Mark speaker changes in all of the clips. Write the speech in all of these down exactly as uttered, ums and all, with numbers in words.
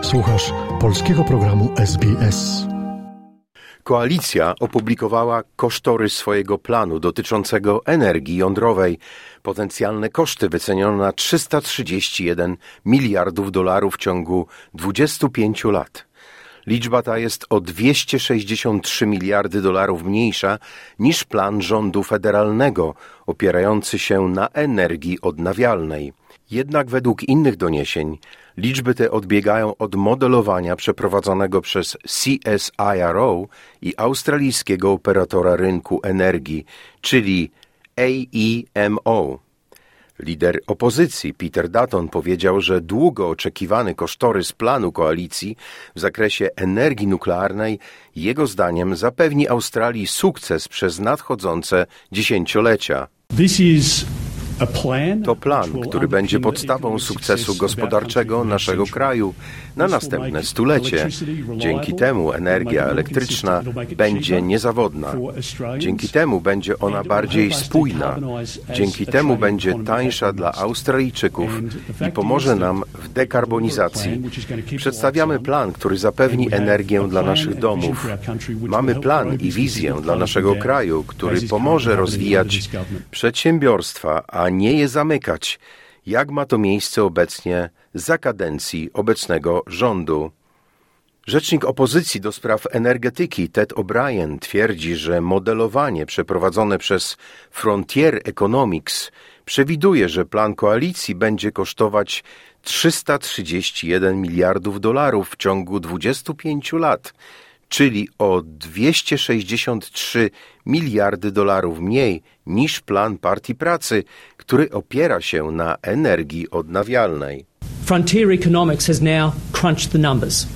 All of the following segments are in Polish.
Speaker 1: Słuchasz polskiego programu S B S.
Speaker 2: Koalicja opublikowała kosztorys swojego planu dotyczącego energii jądrowej. Potencjalne koszty wyceniono na trzysta trzydzieści jeden miliardów dolarów w ciągu dwudziestu pięciu lat. Liczba ta jest o dwieście sześćdziesiąt trzy miliardy dolarów mniejsza niż plan rządu federalnego opierający się na energii odnawialnej. Jednak według innych doniesień liczby te odbiegają od modelowania przeprowadzonego przez C S I R O i australijskiego operatora rynku energii, czyli A E M O. Lider opozycji Peter Dutton powiedział, że długo oczekiwany kosztorys planu koalicji w zakresie energii nuklearnej jego zdaniem zapewni Australii sukces przez nadchodzące dziesięciolecia.
Speaker 3: This is
Speaker 2: To plan, który będzie podstawą sukcesu gospodarczego naszego kraju na następne stulecie. Dzięki temu energia elektryczna będzie niezawodna. Dzięki temu będzie ona bardziej spójna. Dzięki temu będzie tańsza dla Australijczyków i pomoże nam w dekarbonizacji. Przedstawiamy plan, który zapewni energię dla naszych domów. Mamy plan i wizję dla naszego kraju, który pomoże rozwijać przedsiębiorstwa, a nie je zamykać, jak ma to miejsce obecnie za kadencji obecnego rządu. Rzecznik opozycji do spraw energetyki Ted O'Brien twierdzi, że modelowanie przeprowadzone przez Frontier Economics przewiduje, że plan koalicji będzie kosztować trzysta trzydzieści jeden miliardów dolarów w ciągu dwudziestu pięciu lat, czyli o dwieście sześćdziesiąt trzy miliardy dolarów mniej niż plan Partii Pracy, który opiera się na energii odnawialnej.
Speaker 4: Frontier Economics has now crunched the numbers.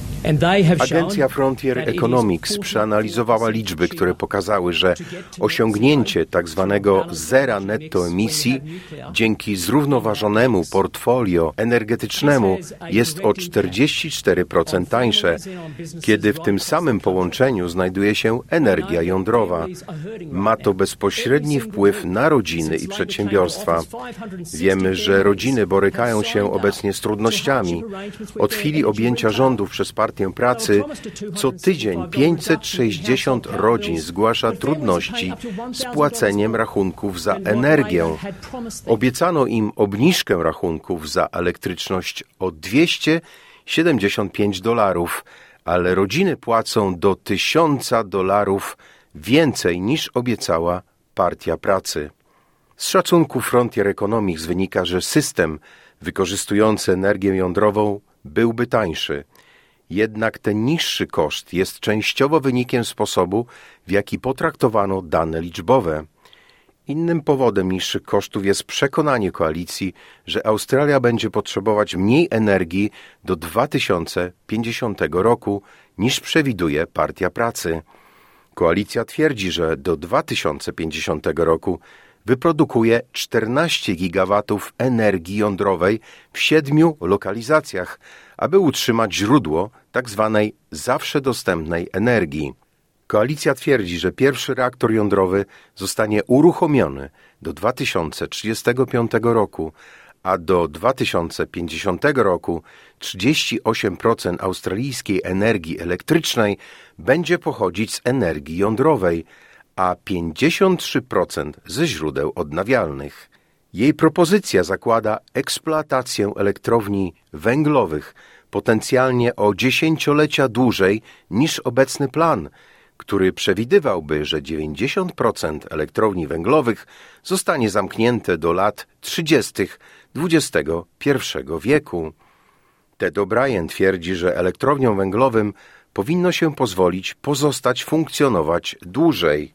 Speaker 2: Agencja Frontier Economics przeanalizowała liczby, które pokazały, że osiągnięcie tzw. zera netto emisji dzięki zrównoważonemu portfolio energetycznemu jest o czterdzieści cztery procent tańsze, kiedy w tym samym połączeniu znajduje się energia jądrowa. Ma to bezpośredni wpływ na rodziny i przedsiębiorstwa. Wiemy, że rodziny borykają się obecnie z trudnościami. Od chwili objęcia rządów przez Partię Pracy co tydzień pięćset sześćdziesiąt rodzin zgłasza trudności z płaceniem rachunków za energię. Obiecano im obniżkę rachunków za elektryczność o dwieście siedemdziesiąt pięć dolarów, ale rodziny płacą do tysiąca dolarów więcej niż obiecała Partia Pracy. Z szacunku Frontier Economics wynika, że system wykorzystujący energię jądrową byłby tańszy. Jednak ten niższy koszt jest częściowo wynikiem sposobu, w jaki potraktowano dane liczbowe. Innym powodem niższych kosztów jest przekonanie koalicji, że Australia będzie potrzebować mniej energii do dwa tysiące pięćdziesiątego roku niż przewiduje Partia Pracy. Koalicja twierdzi, że do dwa tysiące pięćdziesiątego roku wyprodukuje czternaście gigawatów energii jądrowej w siedmiu lokalizacjach, aby utrzymać źródło tzw. zawsze dostępnej energii. Koalicja twierdzi, że pierwszy reaktor jądrowy zostanie uruchomiony do dwa tysiące trzydziestego piątego roku, a do dwa tysiące pięćdziesiątego roku trzydzieści osiem procent australijskiej energii elektrycznej będzie pochodzić z energii jądrowej, a pięćdziesiąt trzy procent ze źródeł odnawialnych. Jej propozycja zakłada eksploatację elektrowni węglowych potencjalnie o dziesięciolecia dłużej niż obecny plan, który przewidywałby, że dziewięćdziesiąt procent elektrowni węglowych zostanie zamknięte do lat trzydziestych dwudziestego pierwszego wieku. Ted O'Brien twierdzi, że elektrowniom węglowym powinno się pozwolić pozostać funkcjonować dłużej.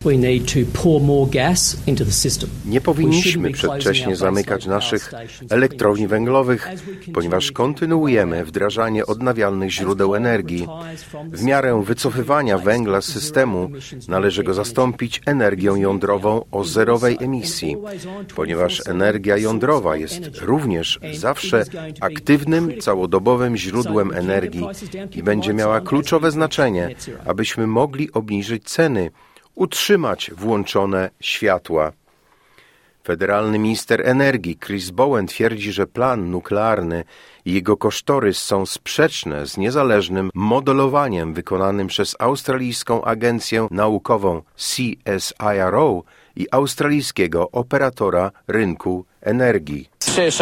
Speaker 2: Nie powinniśmy przedwcześnie zamykać naszych elektrowni węglowych, ponieważ kontynuujemy wdrażanie odnawialnych źródeł energii. W miarę wycofywania węgla z systemu należy go zastąpić energią jądrową o zerowej emisji, ponieważ energia jądrowa jest również zawsze aktywnym, całodobowym źródłem energii i będzie miała kluczowe znaczenie, abyśmy mogli obniżyć ceny, utrzymać włączone światła. Federalny minister energii Chris Bowen twierdzi, że plan nuklearny i jego kosztorys są sprzeczne z niezależnym modelowaniem wykonanym przez australijską agencję naukową C S I R O i australijskiego operatora rynku energii. C S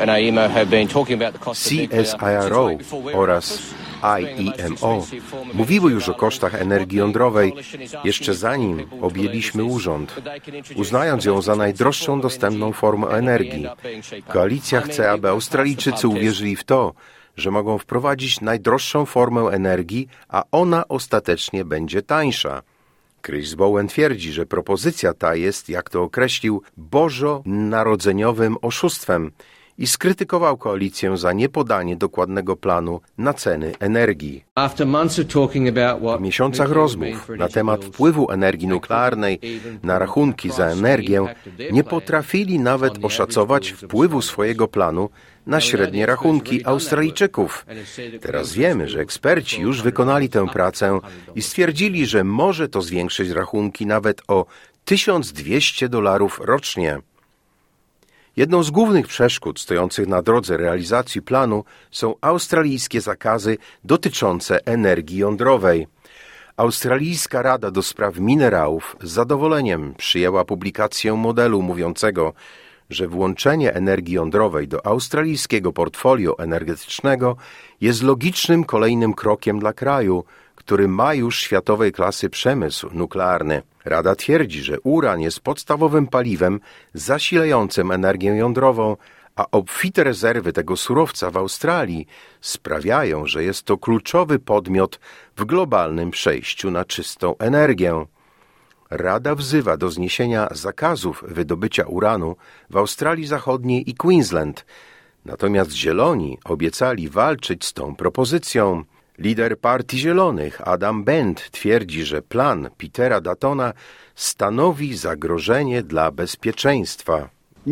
Speaker 2: I R O oraz I E M O mówiły już o kosztach energii jądrowej jeszcze zanim objęliśmy urząd, uznając ją za najdroższą dostępną formę energii. Koalicja chce, aby Australijczycy uwierzyli w to, że mogą wprowadzić najdroższą formę energii, a ona ostatecznie będzie tańsza. Chris Bowen twierdzi, że propozycja ta jest, jak to określił, bożonarodzeniowym oszustwem i skrytykował koalicję za niepodanie dokładnego planu na ceny energii. Po miesiącach rozmów na temat wpływu energii nuklearnej na rachunki za energię nie potrafili nawet oszacować wpływu swojego planu na średnie rachunki Australijczyków. Teraz wiemy, że eksperci już wykonali tę pracę i stwierdzili, że może to zwiększyć rachunki nawet o tysiąc dwieście dolarów rocznie. Jedną z głównych przeszkód stojących na drodze realizacji planu są australijskie zakazy dotyczące energii jądrowej. Australijska Rada do Spraw Minerałów z zadowoleniem przyjęła publikację modelu mówiącego, że włączenie energii jądrowej do australijskiego portfolio energetycznego jest logicznym kolejnym krokiem dla kraju, który ma już światowej klasy przemysł nuklearny. Rada twierdzi, że uran jest podstawowym paliwem zasilającym energię jądrową, a obfite rezerwy tego surowca w Australii sprawiają, że jest to kluczowy podmiot w globalnym przejściu na czystą energię. Rada wzywa do zniesienia zakazów wydobycia uranu w Australii Zachodniej i Queensland, natomiast Zieloni obiecali walczyć z tą propozycją. Lider Partii Zielonych Adam Bent twierdzi, że plan Petera Duttona stanowi zagrożenie dla bezpieczeństwa.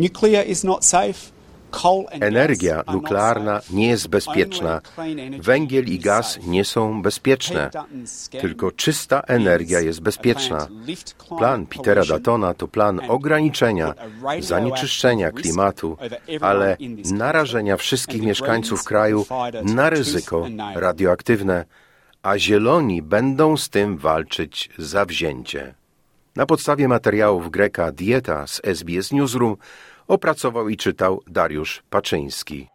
Speaker 2: Energia nuklearna nie jest bezpieczna. Węgiel i gaz nie są bezpieczne. Tylko czysta energia jest bezpieczna. Plan Petera Duttona to plan ograniczenia zanieczyszczenia klimatu, ale narażenia wszystkich mieszkańców kraju na ryzyko radioaktywne, a Zieloni będą z tym walczyć zawzięcie. Na podstawie materiałów Greka Dieta z S B S Newsroom opracował i czytał Dariusz Paczyński.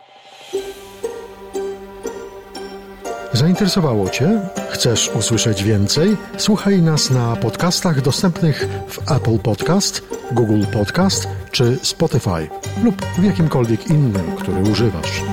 Speaker 1: Zainteresowało Cię? Chcesz usłyszeć więcej? Słuchaj nas na podcastach dostępnych w Apple Podcast, Google Podcast czy Spotify lub w jakimkolwiek innym, który używasz.